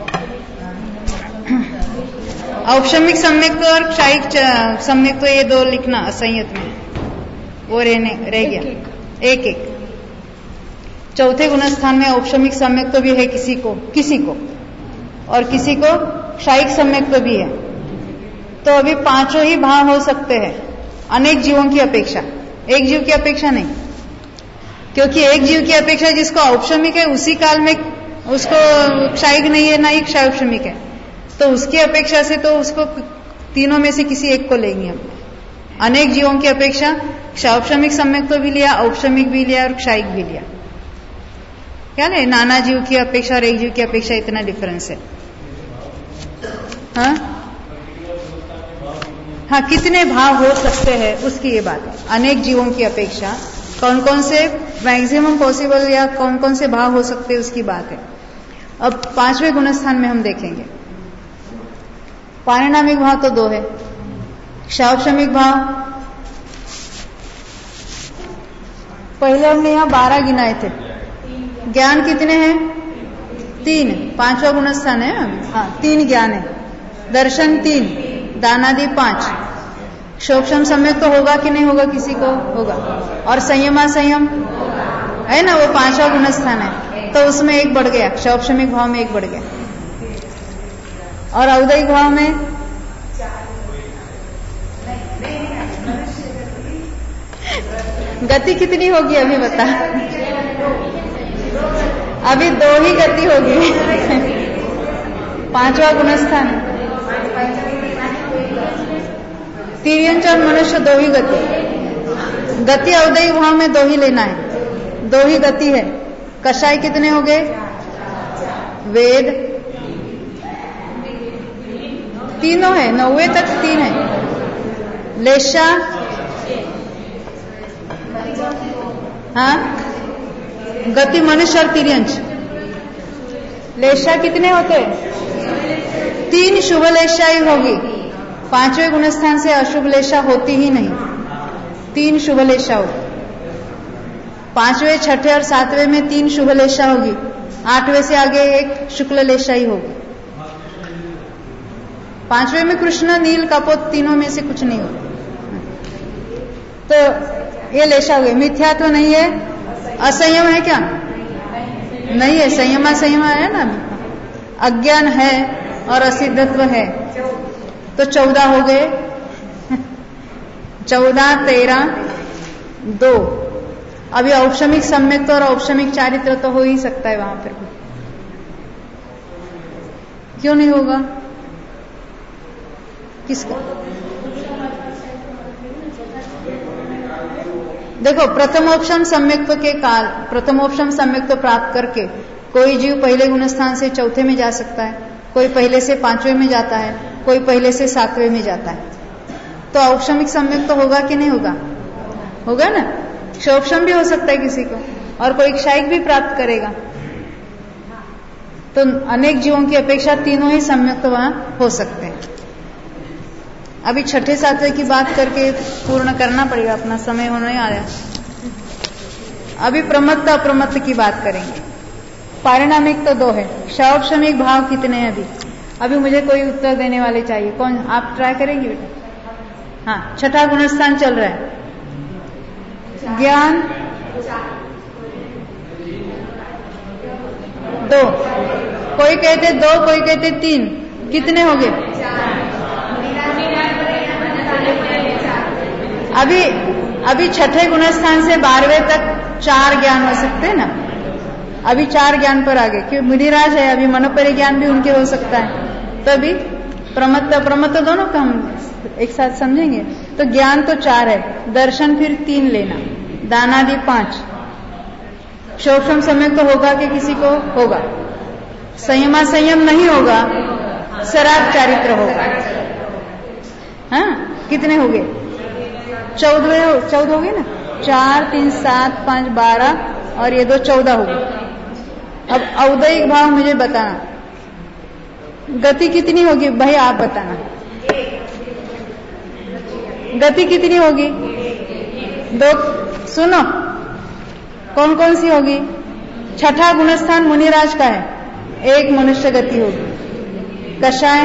औपशमिक सम्यक और क्षायिक सम्यक, ये 2 लिखना असंयत में, वो रह गया। एक चौथे गुणस्थान में औपशमिक सम्यक तो भी है किसी को, और किसी को क्षायिक सम्यक तो भी है। तो अभी 5 ही भाव हो सकते हैं अनेक जीवों की अपेक्षा, एक जीव की अपेक्षा नहीं, क्योंकि एक जीव की अपेक्षा जिसको औपशमिक है उसी काल में उसको क्षायिक नहीं है, ना ही क्षायोपशमिक है, तो उसकी अपेक्षा से तो उसको तीनों में से किसी एक को लेंगे हम। अनेक जीवों की अपेक्षा क्षायोपशमिक सम्यक तो भी लिया, औपशमिक भी लिया और क्षायिक भी लिया। क्या नहीं, नाना जीव की अपेक्षा और एक जीव की अपेक्षा इतना डिफरेंस है। हाँ, हाँ, कितने भाव हो सकते हैं उसकी ये बात है। अनेक जीवों की अपेक्षा कौन कौन से मैक्सिमम पॉसिबल या कौन कौन से भाव हो सकते हैं उसकी बात है। अब 5वें गुणस्थान में हम देखेंगे। पारिणामिक भाव तो 2 है। क्षौक्षमिक भाव पहले हमने यहां 12 गिनाए थे। ज्ञान कितने हैं? 3। 5वां गुणस्थान है। हाँ, 3 ज्ञान है। दर्शन 3, दानादि 5। क्षोक्षम सम्यक तो होगा कि नहीं होगा? किसी को होगा। और संयमा संयम है ना, वो 5वां गुणस्थान है, तो उसमें 1 बढ़ गया। क्षौक्षमिक भाव में 1 बढ़ गया। और औदैहिक भाव में गति कितनी होगी अभी बता? अभी 2 ही गति होगी। 5वां गुणस्थान तिर्यंच और मनुष्य 2 ही गति। गति औदैहिक भाव में 2 ही लेना है, 2 ही गति है। कषाय कितने हो गए? वेद तीनों है, 9वें तक 3 है। लेशा, हाँ, गति मनुष्य और तिर्यंच। लेशा कितने होते? 3 शुभ लेशा ही होगी। 5वें गुणस्थान से अशुभ लेशा होती ही नहीं। 3 शुभ लेशा होगी। 5वें, 6ठे और 7वें में 3 शुभ लेशा होगी। 8वें से आगे 1 शुक्ल लेशा ही होगी। 5वें में कृष्ण, नील, कपोत तीनों में से कुछ नहीं होगा। तो ये लेशा हो गए। मिथ्यात्व नहीं है। असंयम है क्या? नहीं है। संयमा संयम है ना। अज्ञान है और असिद्धत्व है, तो 14 हो गए। 14, 13, 2। अभी औपशमिक सम्यक और औपशमिक चारित्र तो हो ही सकता है वहां पर। क्यों नहीं होगा? किसका? देखो, प्रथमोपशम सम्यक्त्व के काल, प्रथमोपशम सम्यक्त्व प्राप्त करके कोई जीव पहले गुणस्थान से 4थे में जा सकता है, कोई पहले से 5वें में जाता है, कोई पहले से 7वें में जाता है। तो औपशमिक सम्यक तो होगा कि नहीं होगा? होगा ना। क्षोक्षम भी हो सकता है किसी को, और कोई क्षायिक भी प्राप्त करेगा। तो अनेक जीवों की अपेक्षा तीनों ही सम्यक तो वहां हो सकते हैं। अभी 6ठे 7वें की बात करके पूर्ण करना पड़ेगा, अपना समय होने आ रहा है। अभी प्रमत्त अप्रमत्त की बात करेंगे। पारिणामिक तो 2 है। क्षौक्षमिक भाव कितने हैं? अभी मुझे कोई उत्तर देने वाले चाहिए। कौन? आप ट्राई करेंगे बेटा? हाँ, 6ठा गुणस्थान चल रहा है। ज्ञान 2, कोई कहते 2, कोई कहते 3। कितने हो गए? अभी 6ठे गुणस्थान से 12वें तक 4 ज्ञान हो सकते हैं ना। अभी 4 ज्ञान पर आगे, क्यों? मुनिराज है, अभी मनोपरिज्ञान भी उनके हो सकता है। तो अभी प्रमत्त अप्रमत्त दोनों का हम एक साथ समझेंगे। तो ज्ञान तो 4 है, दर्शन फिर 3 लेना, दानादि 5। क्षोक्षम सम्यक तो होगा कि किसी को होगा। संयमा संयम नहीं होगा, शराब चारित्र होगा। हाँ, कितने हो गए? 14 हो गए ना। 4, 3, 7, 5, 12 और ये 2 14 हो गए। अब औदैहिक भाव मुझे बताना, गति कितनी होगी भाई? आप बताना, गति कितनी होगी? 2। सुनो, कौन कौन सी होगी? 6ठा गुणस्थान मुनिराज का है, 1 मनुष्य गति होगी। कषाय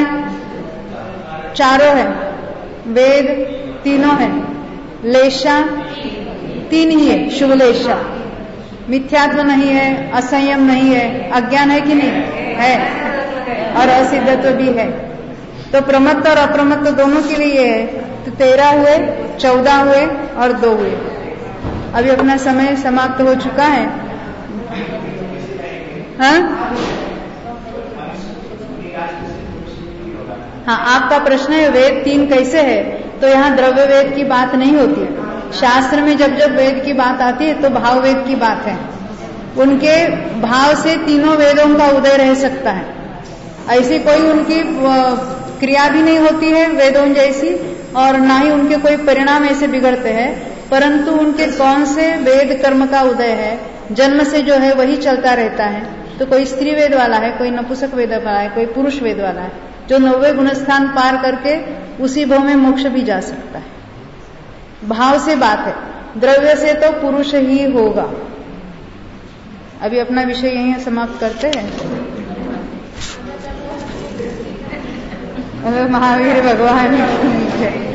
4 है, वेद 3 है, लेशा 3 ही है, शुभ लेशा। मिथ्यात्व नहीं है, असंयम नहीं है, अज्ञान है कि नहीं है, और असिद्धत्व भी है। तो प्रमत्त और अप्रमत्त दोनों के लिए है। तो 13 हुए, 14 हुए और 2 हुए। अभी अपना समय समाप्त हो चुका है। हाँ, हाँ, आपका प्रश्न है वेद 3 कैसे है? तो यहाँ द्रव्य वेद की बात नहीं होती। शास्त्र में जब जब वेद की बात आती है तो भाव वेद की बात है। उनके भाव से तीनों वेदों का उदय रह सकता है। ऐसी कोई उनकी क्रिया भी नहीं होती है वेदों जैसी, और ना ही उनके कोई परिणाम ऐसे बिगड़ते हैं, परंतु उनके कौन से वेद कर्म का उदय है, जन्म से जो है वही चलता रहता है। तो कोई स्त्री वेद वाला है, कोई नपुंसक वेद वाला है, कोई पुरुष वेद वाला है, जो 90 गुणस्थान पार करके उसी भाव में मोक्ष भी जा सकता है। भाव से बात है, द्रव्य से तो पुरुष ही होगा। अभी अपना विषय यहीं समाप्त करते हैं। महावीर भगवान